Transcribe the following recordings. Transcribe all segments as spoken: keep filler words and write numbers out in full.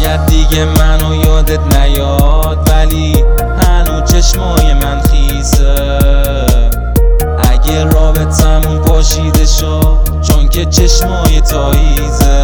شاید دیگه منو یادت نیاد، ولی هنو چشمای من خیسه. اگه رابطمون پاشیده شد، چون که چشمای تاییزه.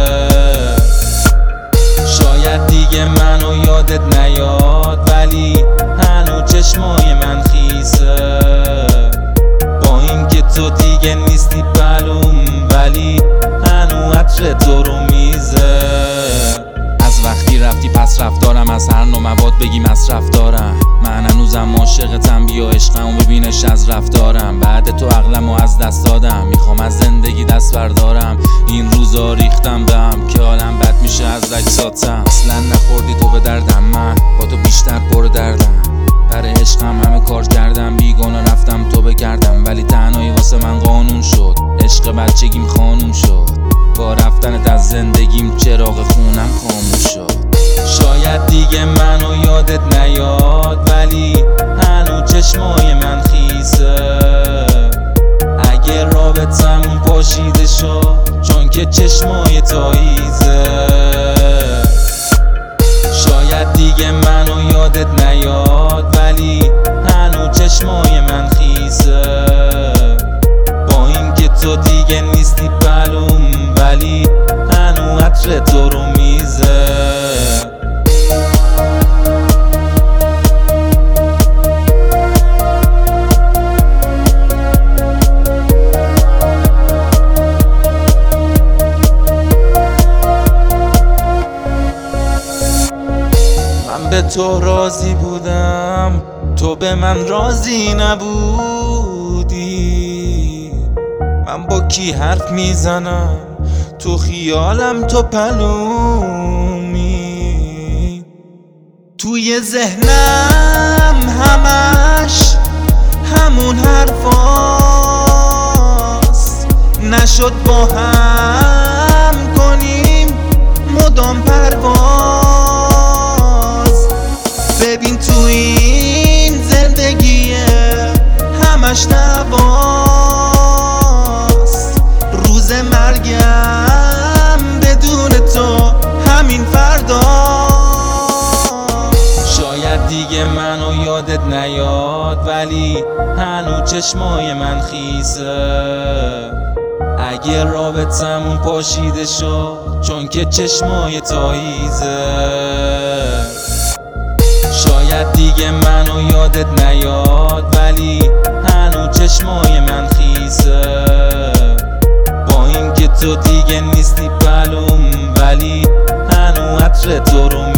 شاید دیگه منو یادت نیاد، ولی هنو چشمای من خیسه. با این که تو دیگه نیستی بلوم، ولی هنو عطر تو رو میزه. از وقتی رفتی پس رفتارم، از هر نوع مواد بگی مصرف دارم. من هنوزم عاشقتم، بیا عشقمو ببینش از رفتارم. بعد تو عقلمو از دست دادم، میخوام از زندگی دست بردارم. این روزا ریختم بهم که حالم بد میشه از عکساتم. اصلا نخوردی تو به دردم، من با تو بیشتر پر دردم. برای عشقم همه کار کردم، بیگانه رفتم تو بگردم. ولی تنهایی واسه من قانون شد، عشق بچگیم خانوم شد. با رفتنت از زندگیم چراغ خونم خاموش شد. شاید دیگه منو یادت نیاد، ولی هنو چشمای من خیسه. اگه رابطمون پاشیده شد، چون که چشمای تاییزه. شاید دیگه منو یادت نیاد، ولی هنو چشمای من خیسه. با این که تو دیگه نیستی بلوم، ولی هنو عطر تو رو میزه. من به تو راضی بودم، تو به من راضی نبودی. من با کی حرف میزنم، تو خیالم تو پلومی. توی ذهنم همش همون حرفاست. نشد با هم کنیم مدام پرواز. ببین تو این زندگی همش نواست. روز مرگم بدون تو همین فردا. شاید دیگه منو یادت نیاد، ولی هنو چشمای من خیسه. اگه رابطمون پاشیده شد، چون که چشمای تاییزه. شاید دیگه منو یادت نیاد، ولی هنو چشمای من خیسه. با این که تو دیگه نیستی بلوم، ولی هنو عطر تو رو